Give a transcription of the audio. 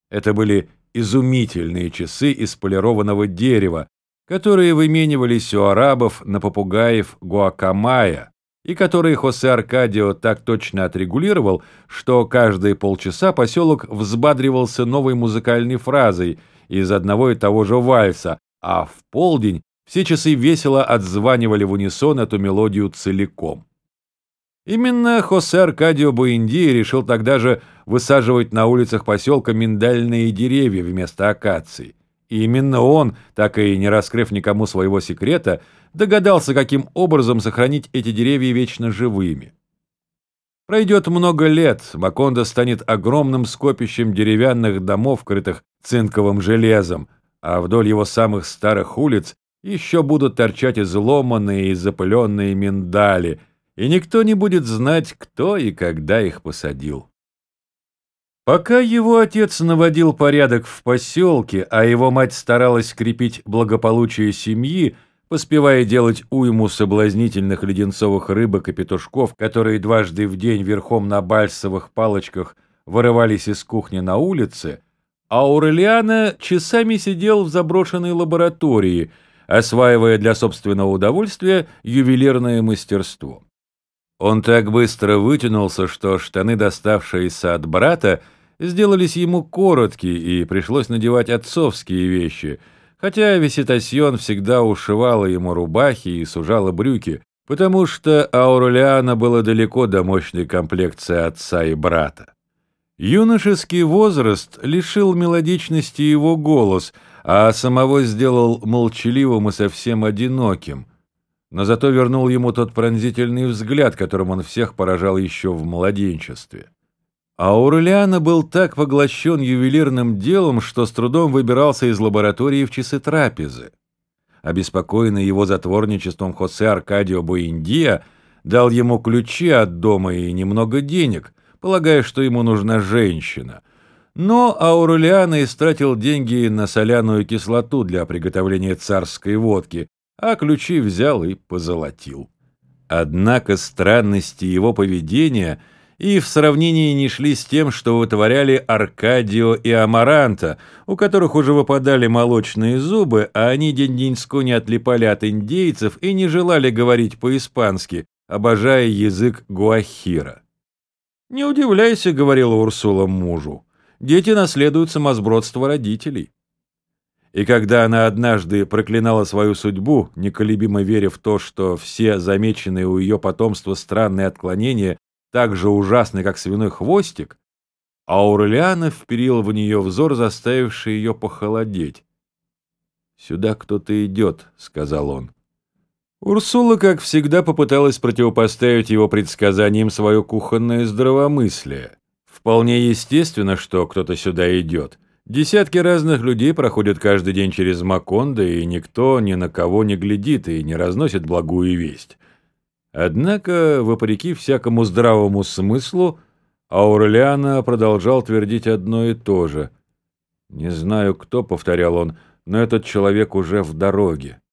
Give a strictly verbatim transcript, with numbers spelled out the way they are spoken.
Это были изумительные часы из полированного дерева, которые выменивались у арабов на попугаев гуакамая, и которые Хосе Аркадио так точно отрегулировал, что каждые полчаса поселок взбадривался новой музыкальной фразой из одного и того же вальса, а в полдень все часы весело отзванивали в унисон эту мелодию целиком. Именно Хосе Аркадио Буэндия решил тогда же высаживать на улицах поселка миндальные деревья вместо акаций. И именно он, так и не раскрыв никому своего секрета, догадался, каким образом сохранить эти деревья вечно живыми. Пройдет много лет, Макондо станет огромным скопищем деревянных домов, крытых цинковым железом, а вдоль его самых старых улиц еще будут торчать изломанные и запыленные миндали, и никто не будет знать, кто и когда их посадил. Пока его отец наводил порядок в поселке, а его мать старалась крепить благополучие семьи, поспевая делать уйму соблазнительных леденцовых рыбок и петушков, которые дважды в день верхом на бальсовых палочках вырывались из кухни на улице, Аурелиано часами сидел в заброшенной лаборатории, осваивая для собственного удовольствия ювелирное мастерство. Он так быстро вытянулся, что штаны, доставшиеся от брата, сделались ему короткие, и пришлось надевать отцовские вещи, хотя Виситасьон всегда ушивала ему рубахи и сужала брюки, потому что Аурелиано было далеко до мощной комплекции отца и брата. Юношеский возраст лишил мелодичности его голос, а самого сделал молчаливым и совсем одиноким, но зато вернул ему тот пронзительный взгляд, которым он всех поражал еще в младенчестве. Аурелиано был так поглощен ювелирным делом, что с трудом выбирался из лаборатории в часы трапезы. Обеспокоенный его затворничеством Хосе Аркадио Буэндия дал ему ключи от дома и немного денег, полагая, что ему нужна женщина. Но Аурелиано истратил деньги на соляную кислоту для приготовления царской водки, а ключи взял и позолотил. Однако странности его поведения и в сравнении не шли с тем, что вытворяли Аркадио и Амаранта, у которых уже выпадали молочные зубы, а они день-деньско не отлипали от индейцев и не желали говорить по-испански, обожая язык гуахира. «Не удивляйся», — говорила Урсула мужу, — «дети наследуют сумасбродство родителей». И когда она однажды проклинала свою судьбу, неколебимо веря в то, что все замеченные у ее потомства странные отклонения так же ужасны, как свиной хвостик, Аурелиано вперил в нее взор, заставивший ее похолодеть. «Сюда кто-то идет», — сказал он. Урсула, как всегда, попыталась противопоставить его предсказаниям свое кухонное здравомыслие. Вполне естественно, что кто-то сюда идет. Десятки разных людей проходят каждый день через Макондо, и никто ни на кого не глядит и не разносит благую весть. Однако, вопреки всякому здравому смыслу, Аурелиано продолжал твердить одно и то же. «Не знаю, кто», — повторял он, — «но этот человек уже в дороге».